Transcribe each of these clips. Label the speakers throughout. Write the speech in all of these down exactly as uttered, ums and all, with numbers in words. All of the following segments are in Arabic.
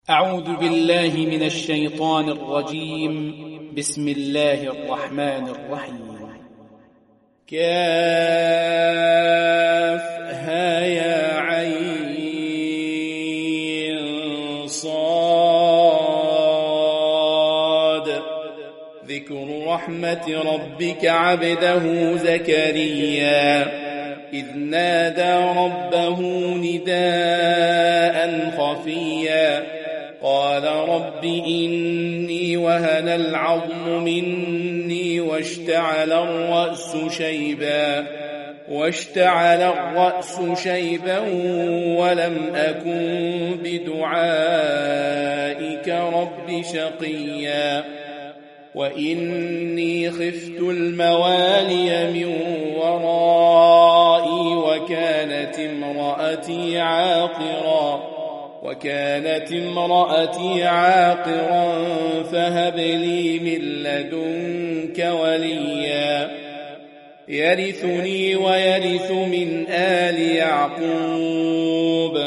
Speaker 1: أعوذ بالله من الشيطان الرجيم. بسم الله الرحمن الرحيم. كافها يا عين صاد. ذكر رحمة ربك عبده زكريا إذ نادى ربه نداء خفيا قال رب إني وهن العظم مني واشتعل الرأس شيبا واشتعل الرأس شيبا ولم أكن بدعائك رب شقيا وإني خفت الموالي من ورائي وكانت امرأتي عاقرا وكانت امرأتي عاقرا فهب لي من لدنك وليا يرثني ويرث من آل يعقوب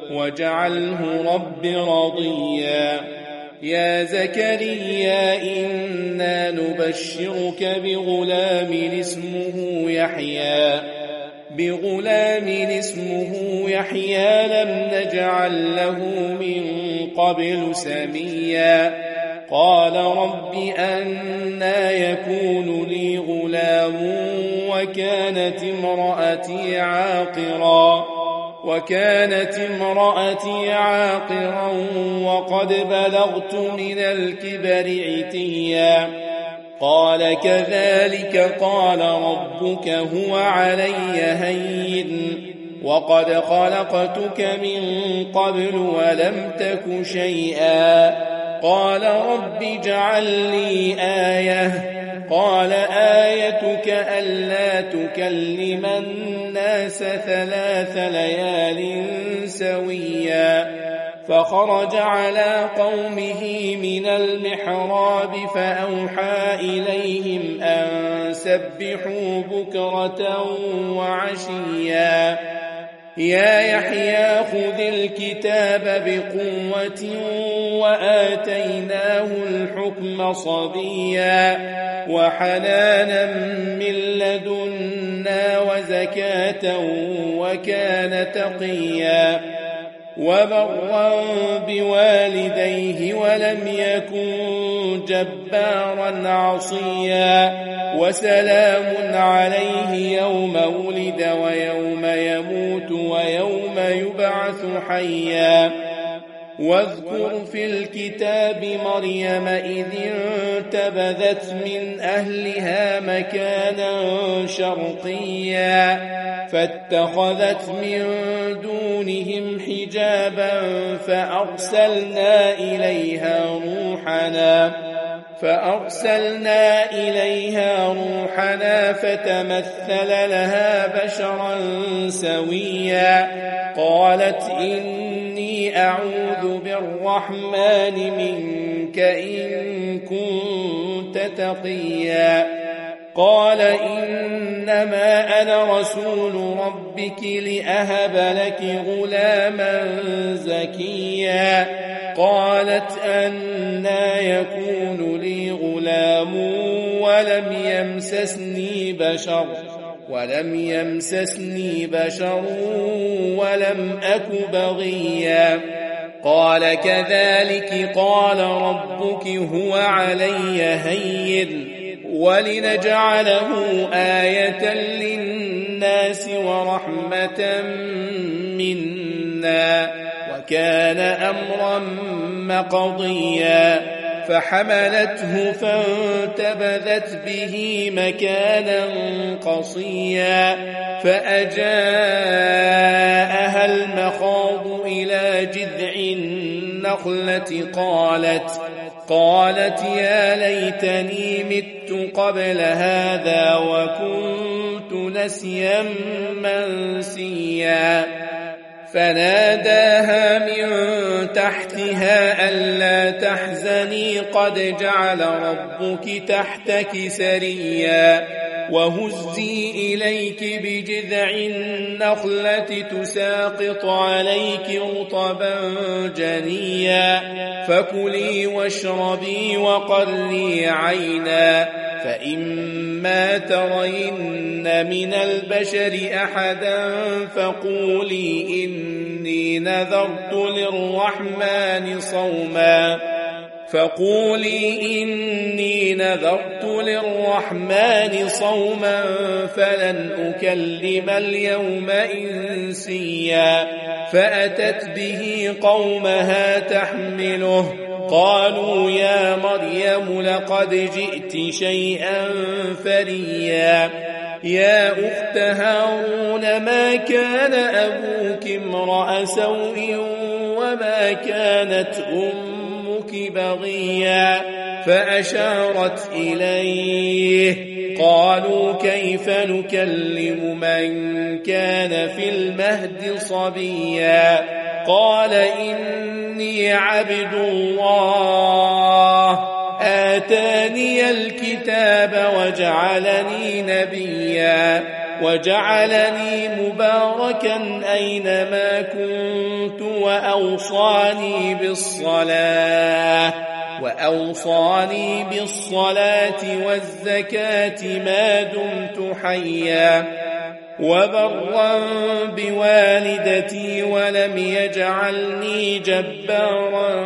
Speaker 1: واجعله رب رضيا. يا زكريا إنا نبشرك بغلام اسمه يحيى بغلام اسمه يحيى لم نجعل له من قبل سميا قال رب أنى يكون لي غلام وكانت امرأتي عاقرا وكانت امرأتي عاقرا وقد بلغت من الكبر عتيا قال كذلك قال ربك هو علي هين وقد خلقتك من قبل ولم تك شيئا قال رب اجعل لي آية قال آيتك ألا تكلم الناس ثلاث ليال سويا فخرج على قومه من المحراب فأوحى إليهم أن سبحوا بكرة وعشيا يا يحيى خذ الكتاب بقوة وآتيناه الحكم صبيا وحنانا من لدنا وزكاة وكان تقيا وبرا بوالديه ولم يكن جبارا عصيا وسلام عليه يوم ولد ويوم يموت ويوم يبعث حيا واذكر في الكتاب مريم إذ انتبذت من أهلها مكانا شرقيا فاتخذت من دونهم حجابا فأرسلنا إليها روحنا فأرسلنا إليها روحنا فتمثل لها بشرا سويا قالت إني أعوذ بالرحمن منك إن كنت تقيا قال إنما أنا رسول ربك لأهب لك غلاما زكيا قالت أنى يكون لي غلام ولم يمسسني بشر ولم يمسسني بشر ولم أك بغيا قال كذلك قال ربك هو علي هين ولنجعله آية للناس ورحمة منا وكان أمرا مقضيا فحملته فانتبذت به مكانا قصيا فأجاءها المخاض إلى جذع النخلة قالت قالت يا ليتني مت قبل هذا وكنت نسيا منسيا فناداها من تحتها ألا تحزني قد جعل ربك تحتك سريا وهزي إليك بجذع النخلة تساقط عليك رطبا جنيا فكلي واشربي وقري عينا فإما ترين من البشر أحدا فقولي إني نذرت للرحمن صوما فقولي إني نذرت للرحمن صوما فلن أكلم اليوم إنسيا فأتت به قومها تحمله قالوا يا مريم لقد جئت شيئا فريا يا أخت هارون ما كان أبوك امرأ سوء وما كانت أمك بغيا فأشارت إليه قالوا كيف نكلم من كان في المهد صبيا قال إني عبد الله آتاني الكتاب وجعلني نبيا وجعلني مباركا أينما كنت وأوصاني بالصلاة وأوصاني بالصلاة والزكاة ما دمت حيا وبرا بوالدتي ولم يجعلني جبارا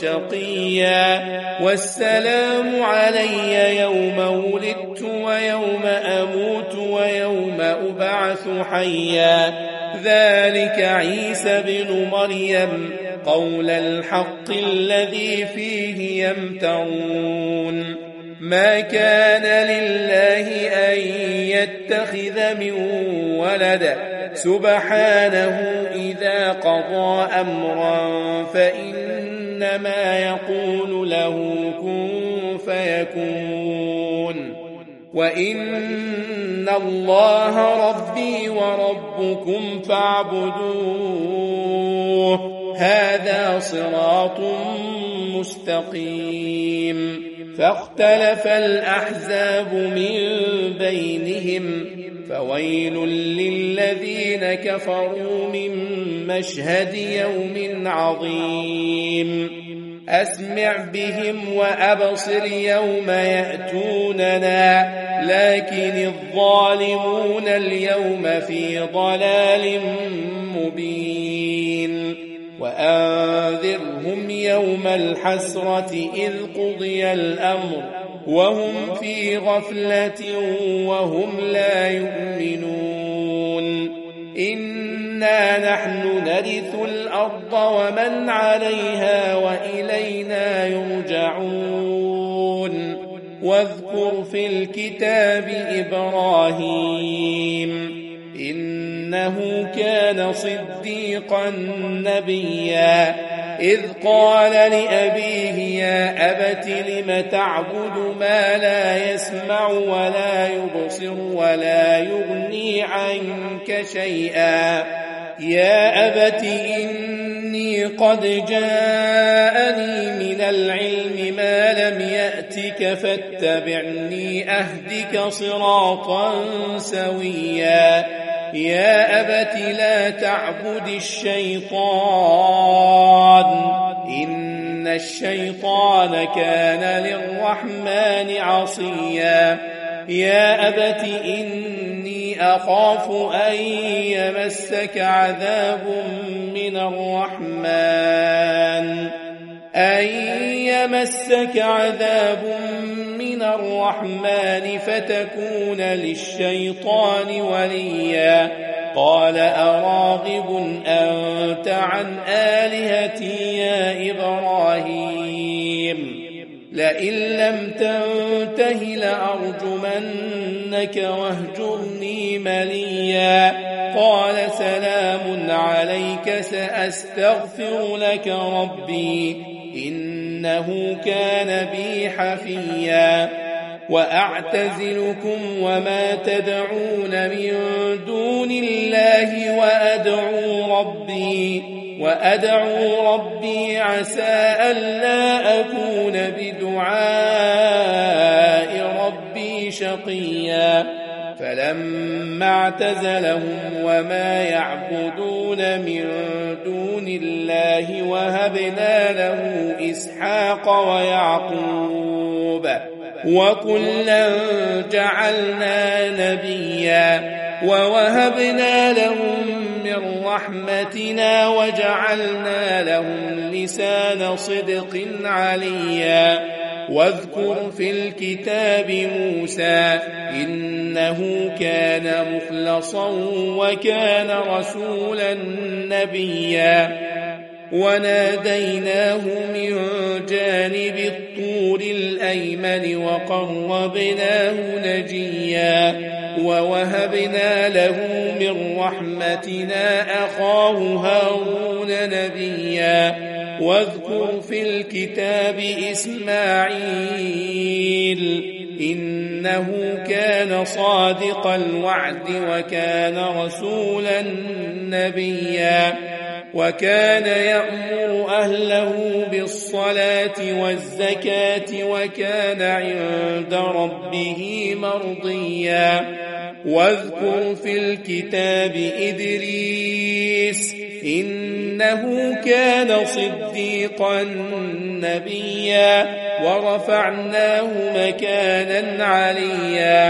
Speaker 1: شقيا والسلام علي يوم ولدت ويوم أموت ويوم أبعث حيا ذلك عيسى بن مريم قول الحق الذي فيه يمترون ما كان لله أن يتخذ من ولد سبحانه إذا قضى أمرا فإنما يقول له كن فيكون وإن الله ربي وربكم فاعبدوه هذا صراط مستقيم فاختلف الأحزاب من بينهم فويل للذين كفروا من مشهد يوم عظيم أسمع بهم وأبصر يوم يأتوننا لكن الظالمون اليوم في ضلال مبين وأنذرهم يوم الحسرة إذ قضي الأمر وهم في غفلة وهم لا يؤمنون إنا نحن نرث الأرض ومن عليها وإلينا يرجعون واذكر في الكتاب إبراهيم إنه كان صديقا نبيا إذ قال لأبيه يا أبت لم تعبد ما لا يسمع ولا يبصر ولا يغني عنك شيئا يا أبت إني قد جاءني من العلم ما لم يأتك فاتبعني أهدك صراطا سويا يا أبت لا تعبد الشيطان إن الشيطان كان للرحمن عصيا يا أبت إني أخاف أن يمسك عذاب من الرحمن أن يمسك عذاب من الرحمن فتكون للشيطان وليا قال أراغب أنت عن آلهتي يا إبراهيم لئن لم تنته لأرجمنك واهجرني مليا قال سلام عليك سأستغفر لك ربي إنه كان بي حفيا وأعتزلكم وما تدعون من دون الله وأدعو ربي وأدعو ربي عسى ألا أكون بدعاء ربي شقيا فلما اعتزلهم وما يعبدون من دون الله وهبنا له إسحاق ويعقوب وكلا جعلنا نبيا ووهبنا لهم من رحمتنا وجعلنا لهم لسان صدق عليا واذكر في الكتاب موسى إنه كان مخلصا وكان رسولا نبيا وناديناه من جانب الطور الأيمن وقربناه نجيا ووهبنا له من رحمتنا أخاه هارون نبيا واذكر في الكتاب إسماعيل إنه كان صادق الوعد وكان رسولا نبيا وكان يأمر أهله بالصلاة والزكاة وكان عند ربه مرضيا واذكر في الكتاب إدريس إنه كان صديقا نبيا ورفعناه مكانا عليا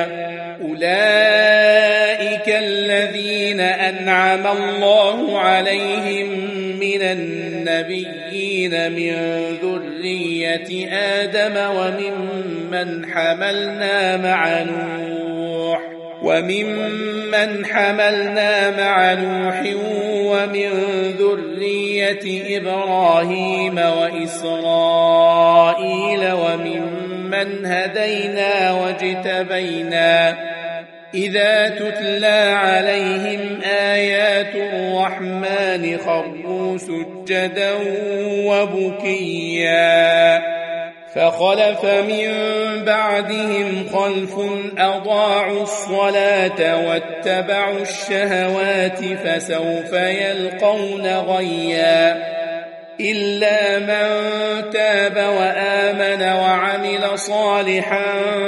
Speaker 1: أولئك الذين أنعم الله عليهم من النبيين من ذرية آدم وممن حملنا مع نوح وممن حملنا مع نوح ومن ذرية إبراهيم وإسرائيل وممن هدينا واجتبينا إذا تتلى عليهم آيات الرحمن خروا سجدا وبكيا فخلف من بعدهم خلف أضاعوا الصلاة واتبعوا الشهوات فسوف يلقون غيا إلا من تاب وآمن وعمل صالحا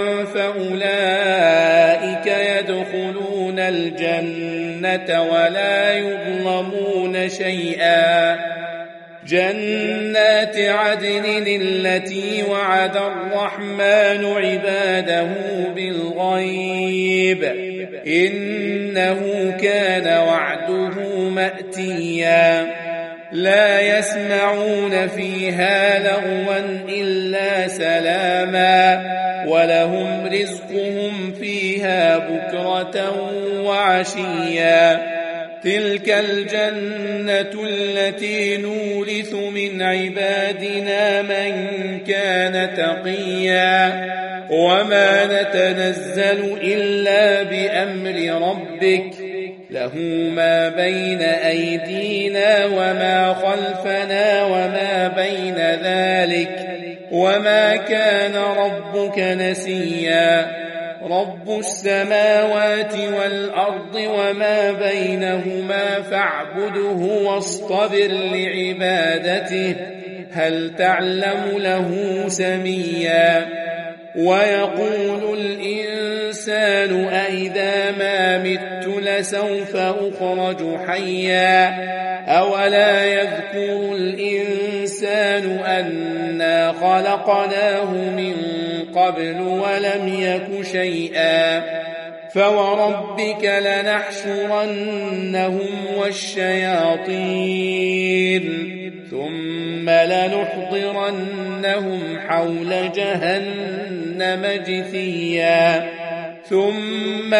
Speaker 1: فأولئك يدخلون الجنة ولا يظلمون شيئا جنات عدن التي وعد الرحمن عباده بالغيب إنه كان وعده مأتيا لا يسمعون فيها لغوا إلا سلاما ولهم رزقهم فيها بكرة وعشيا تلك الجنة التي نورث من عبادنا من كان تقيا وما نتنزل إلا بأمر ربك له ما بين أيدينا وما خلفنا وما بين ذلك وما كان ربك نسيا رب السماوات والأرض وما بينهما فاعبده واصطبر لعبادته هل تعلم له سميا ويقول الإنسان أإذا ما مت لسوف أخرج حيا أولا يذكر الإنسان أنا خلقناه من قبل ولم يك شيئا فوربك لنحشرنهم والشياطين ثم لنحضرنهم حول جهنم جثيا ثم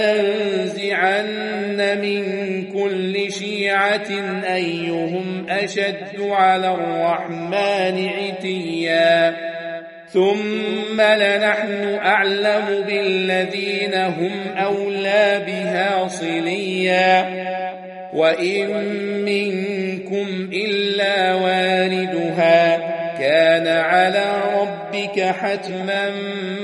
Speaker 1: لننزعن من كل شيعة أيهم أشد على الرحمن عتيا ثم لنحن أعلم بالذين هم أولى بها صليا وإن منكم إلا واردها كان على ربك حتما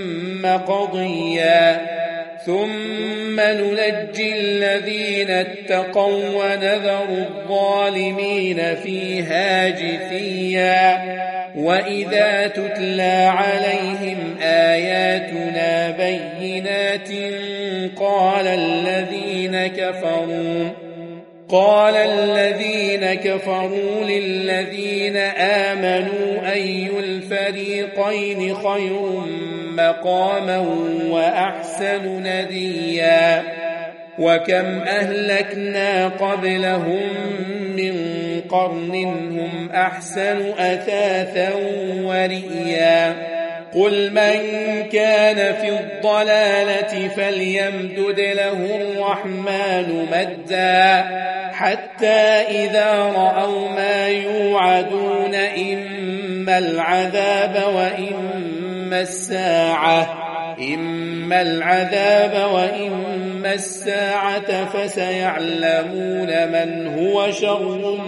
Speaker 1: مقضيا ثم ننجي الذين اتقوا ونذر الظالمين فيها جثيا وإذا تتلى عليهم آياتنا بينات قال الذين كفروا قال الذين كفروا للذين آمنوا أي الفريقين خير مقاما وأحسن نديا وكم أهلكنا قبلهم من قرن هم أحسن أثاثا ورئيا قل من كان في الضلالة فليمدد له الرحمن مدا حتى إذا رأوا ما يوعدون إما العذاب وإما الساعة إما العذاب وإما الساعة فسيعلمون من هو شر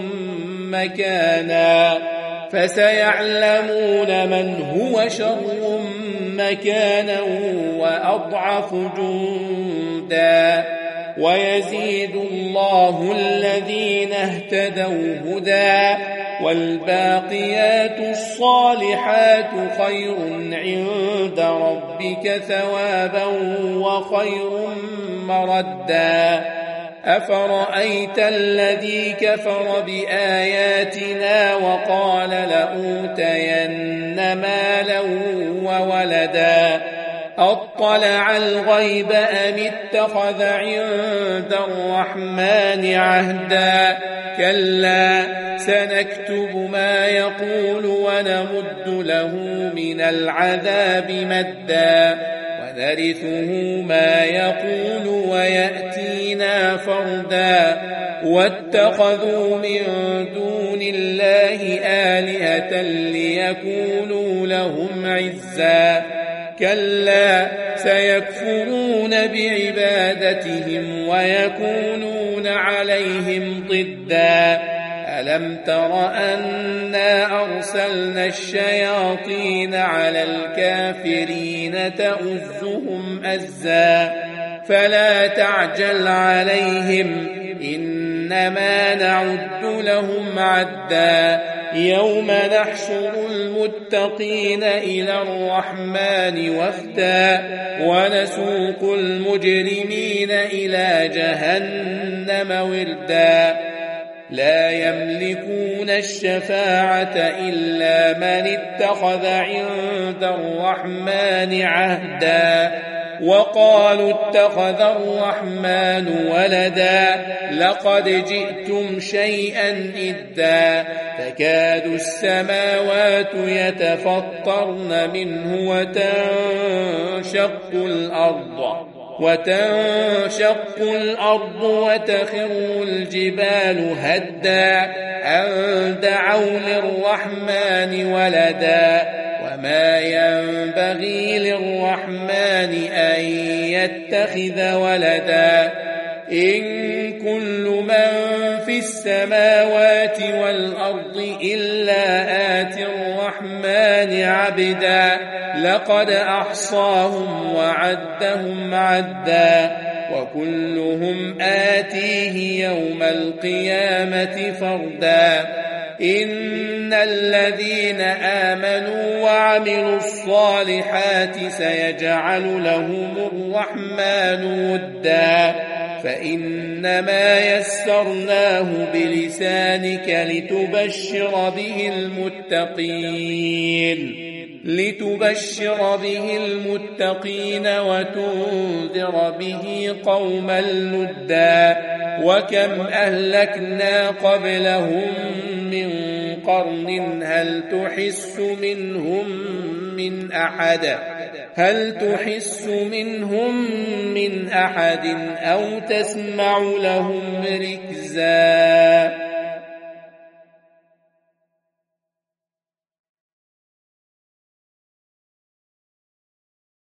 Speaker 1: مكانا فسيعلمون من هو شر مكانا وأضعف جندا ويزيد الله الذين اهتدوا هدى والباقيات الصالحات خير عند ربك ثوابا وخير مردا أفرأيت الذي كفر بآياتنا وقال لأوتين مالا وولدا أطلع الغيب أم اتخذ عند الرحمن عهدا كلا سنكتب ما يقول ونمد له من العذاب مدا ونرثه ما يقول ويأتينا فردا واتخذوا من دون الله آلهة ليكونوا لهم عزا كلا سيكفرون بعبادتهم ويكونون عليهم ضدا ألم تر أنا أرسلنا الشياطين على الكافرين تؤزهم أزا فلا تعجل عليهم إنما نعد لهم عدا يوم نحشر المتقين إلى الرحمن وفدا ونسوق المجرمين إلى جهنم وردا لا يملكون الشفاعة إلا من اتخذ عند الرحمن عهدا وقالوا اتخذ الرحمن ولدا لقد جئتم شيئا إدا تكاد السماوات يتفطرن منه وتنشق الأرض وتنشق الأرض وتخر الجبال هدا أن دعوا للرحمن ولدا وما ينبغي للرحمن أن يتخذ ولدا إن كل من في السماوات والأرض إلا آتي الرحمن عبدا لقد أحصاهم وعدهم عدا وكلهم آتيه يوم القيامة فردا إن الذين آمنوا وعملوا الصالحات سيجعل لهم الرحمن ودا فإنما يسرناه بلسانك لتبشر به المتقين لتبشر به المتقين وتنذر به قوما لدا وكم أهلكنا قبلهم من قرن هل تحس منهم من أحد هل تحس منهم من أحد أو تسمع لهم ركزا